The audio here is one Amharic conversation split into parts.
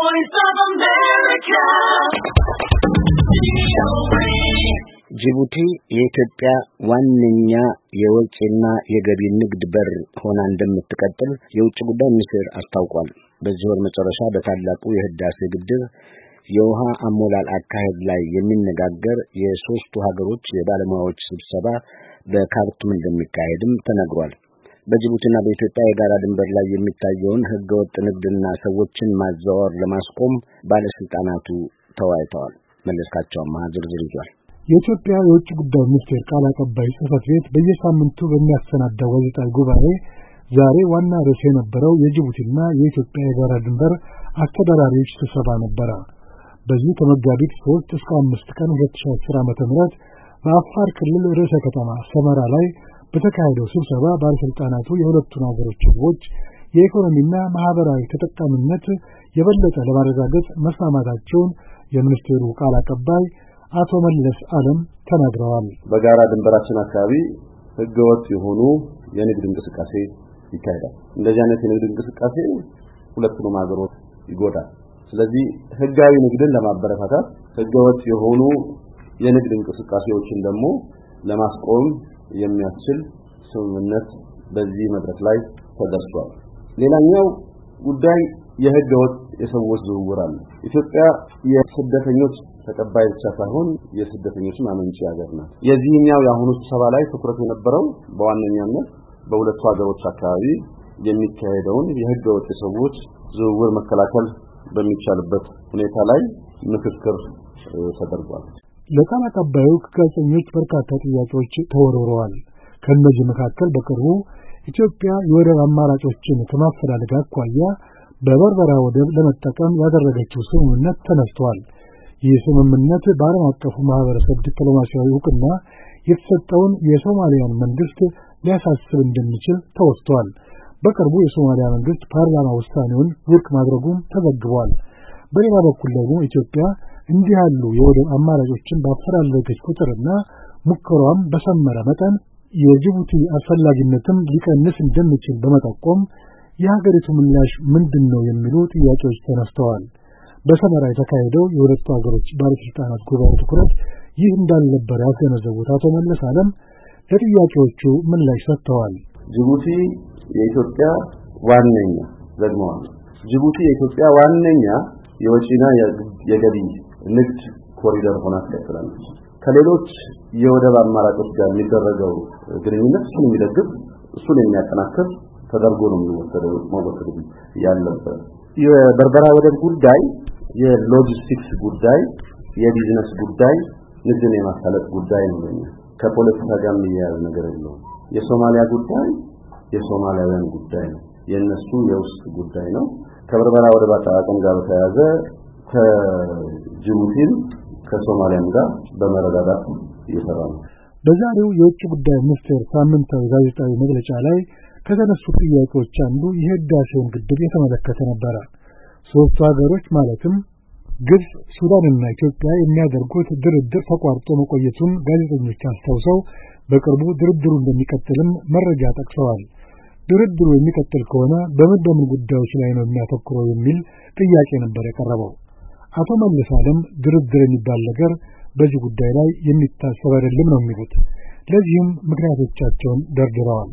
Voice of America. ጅቡቲ የኢትዮጵያ ዋነኛ የወጪና የገቢ ንግድ በር ሆና እንደምትቀጥል የውጭ ጉዳይ ሚኒስቴር አስታውቋል። በዚህ ወር መጨረሻ በታላቁ የህዳሴ ግድብ የውሃ አሞላል አካሄድ ላይ የሚነጋገር የሶስቱ ሀገሮች የባለሙያዎች ስብሰባ በካርቱም እንደሚካሄድም ተነግሯል። በጅቡቲና በኢትዮጵያ የጋራ ድንበር ላይ የሚታየውን ህገወጥ ንግድና ሰዎችን ማዘዋወር ለማስቆም ባለስልጣናቱ ተወያይተዋል። መለስካቸው ዝርዝር ይዟል። የኢትዮጵያ የውጭ ጉዳይ ሚኒስቴር ቃል አቀባይ ጽሕፈት ቤት በየሳምንቱ በሚያሰናዳው ጋዜጣዊ ጉባኤ ዛሬ ዋና ርዕስ የነበረው የጅቡቲና የኢትዮጵያ የጋራ ድንበር አስተዳዳሪዎች ስብሰባ ነበረ። በዚህ ከመጋቢት 3 እስከ 5 ቀን 2010 ዓ.ም በአፋር ክልል ርዕሰ ከተማ ሰመራ ላይ በተካሄደው ስብሰባ ባለስልጣናቱ የሁለቱን ሀገሮች ህዝቦች የኢኮኖሚና ማህበራዊ ተጠቃሚነት የበለጠ ለማረጋገጥ መስማማታቸውን የሚኒስቴሩ ቃል አቀባይ አቶ መለስ አለም ተናግረዋል። በጋራ ድንበራችን አካባቢ ህገወጥ የሆኑ የንግድ እንቅስቃሴ ይካሄዳል። እንደዚህ አይነት የንግድ እንቅስቃሴ ሁለቱንም ሀገሮች ይጎዳል። ስለዚህ ህጋዊ ንግድን ለማበረታታት ህገወጥ የሆኑ የንግድ እንቅስቃሴዎችን ደግሞ ለማስቆም የሚያስችል ስምምነት በዚህ መድረክ ላይ ተደርሷል። ሌላኛው ጉዳይ የህገወጥ የሰዎች ዝውውር አለ። ኢትዮጵያ የስደተኞች ተቀባይ ብቻ ሳይሆን የስደተኞችም አመንጪ ሀገር ናት። የዚህኛው የአሁኑ ስብሰባ ላይ ትኩረት የነበረው በዋነኛነት በሁለቱ ሀገሮች አካባቢ የሚካሄደውን የህገወጥ የሰዎች ዝውውር መከላከል በሚቻልበት ሁኔታ ላይ ምክክር ተደርጓል። ለቃል አቀባዩ ከጋዜጠኞች በርካታ ጥያቄዎች ተወርውረዋል። ከእነዚህ መካከል በቅርቡ ኢትዮጵያ የወደብ አማራጮችን ከማፈላለግ አኳያ በበርበራ ወደብ ለመጠቀም ያደረገችው ስምምነት ተነስቷል። ይህ ስምምነት በዓለም አቀፉ ማህበረሰብ ዲፕሎማሲያዊ ዕውቅና የተሰጠውን የሶማሊያን መንግስት ሊያሳስብ እንደሚችል ተወስቷል። በቅርቡ የሶማሊያ መንግስት ፓርላማ ውሳኔውን ውድቅ ማድረጉም ተዘግቧል። በሌላ በኩል ደግሞ ኢትዮጵያ እንዲህ ያሉ የወደብ አማራጮችን ባፈላለገች ቁጥርና ሙከራዋም በሰመረ መጠን የጅቡቲ አስፈላጊነትም ሊቀንስ እንደሚችል በመጠቆም የሀገሪቱ ምላሽ ምንድነው የሚሉ ጥያቄዎች ተነስተዋል። በሰመራ የተካሄደው የሁለቱ ሀገሮች ባለስልጣናት ጉባኤ ትኩረት ይህ እንዳልነበር ያስገነዘቡት አቶ መለስ አለም ለጥያቄዎቹ ምላሽ ሰጥተዋል። ጅቡቲ የኢትዮጵያ ዋነኛ ጅቡቲ የኢትዮጵያ ዋነኛ የወጪና የገቢ ንግድ ኮሪደር ሆና ትቀጥላለች። ከሌሎች የወደብ አማራጮች ጋር የሚደረገው ግንኙነት እሱን የሚደግፍ እሱን የሚያጠናክር ተደርጎ ነው የሚወሰደው ያለበት። የበርበራ ወደብ ጉዳይ የሎጂስቲክስ ጉዳይ፣ የቢዝነስ ጉዳይ፣ ንግድን የማሳለጥ ጉዳይ ነው። ከፖለቲካ ጋር የሚያያዝ ነገር የለውም። የሶማሊያ ጉዳይ የሶማሊያውያን ጉዳይ ነው። የነሱ የውስጥ ጉዳይ ነው። ከበርበራ ወደብ አጠቃቀም ጋር በተያያዘ ከጅቡቲም ከሶማሊያም ጋር በመረዳዳት እየሰራ ነው። በዛሬው የውጭ ጉዳይ ሚኒስቴር ሳምንታዊ ጋዜጣዊ መግለጫ ላይ ከተነሱ ጥያቄዎች አንዱ የህዳሴውን ግድብ የተመለከተ ነበር። ሶስቱ ሀገሮች ማለትም ግብጽ፣ ሱዳንና ኢትዮጵያ የሚያደርጉት ድርድር ተቋርጦ መቆየቱን ጋዜጠኞች አስታውሰው በቅርቡ ድርድሩ እንደሚቀጥልም መረጃ ጠቅሰዋል። ድርድሩ የሚቀጥል ከሆነ በምን ጉዳዮች ላይ ነው የሚያተኩረው የሚል ጥያቄ ነበር የቀረበው። አቶ መለስ አለም ድርድር የሚባል ነገር በዚህ ጉዳይ ላይ የሚታሰብ አይደለም ነው የሚሉት። ለዚህም ምክንያቶቻቸውን ደርድረዋል።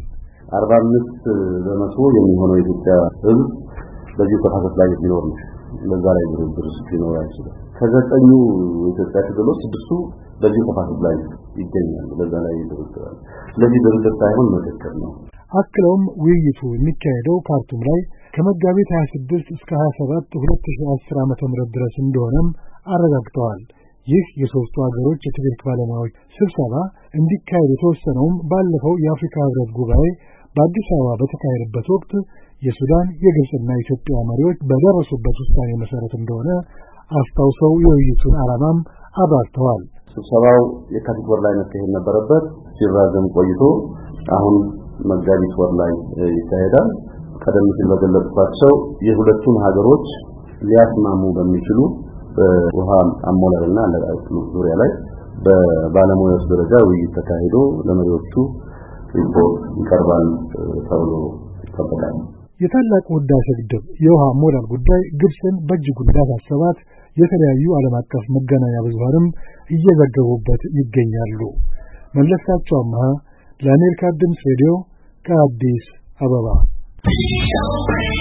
45% የሚሆነው የኢትዮጵያ ህዝብ በዚህ ተፋሰስ ላይ የሚኖር ነው። ለዛ ላይ ድርድር ሲኖር አይችልም። ከዘጠኙ የኢትዮጵያ ክልሎች 6ቱ በዚህ ተፋሰስ ላይ ይገኛሉ። ለዛ ላይ ድርድር ስለዚህ ድርድር ሳይሆን ምክክር ነው። አክለውም ውይይቱ የሚካሄደው ካርቱም ላይ ከመጋቢት 26 እስከ 27 2010 ዓ.ም ድረስ እንደሆነም አረጋግጠዋል። ይህ የሶስቱ ሀገሮች የቴክኒክ ባለሙያዎች ስብሰባ እንዲካሄድ የተወሰነውም ባለፈው የአፍሪካ ህብረት ጉባኤ በአዲስ አበባ በተካሄደበት ወቅት የሱዳን የግብጽና የኢትዮጵያ መሪዎች በደረሱበት ውሳኔ መሰረት እንደሆነ አስታውሰው የውይይቱን ዓላማም አብራርተዋል። ስብሰባው የካቲት ወር ላይ መካሄድ ነበረበት። ሲራዘም ቆይቶ አሁን መጋቢት ወር ላይ ይካሄዳል። ቀደም ሲል በገለጽኳቸው የሁለቱን ሀገሮች ሊያስማሙ በሚችሉ በውሃ አሞላልና አለቃቀቅ ዙሪያ ላይ በባለሙያዎች ደረጃ ውይይት ተካሂዶ ለመሪዎቹ ሪፖርት ይቀርባል ተብሎ ይጠበቃል። የታላቁ ህዳሴ ግድብ የውሃ ሞላል ጉዳይ ግብፅን በእጅጉ እንዳሳሰባት የተለያዩ ዓለም አቀፍ መገናኛ ብዙሃንም እየዘገቡበት ይገኛሉ። መለስካቸው አምሃ ለአሜሪካ ድምፅ ሬዲዮ ከአዲስ አበባ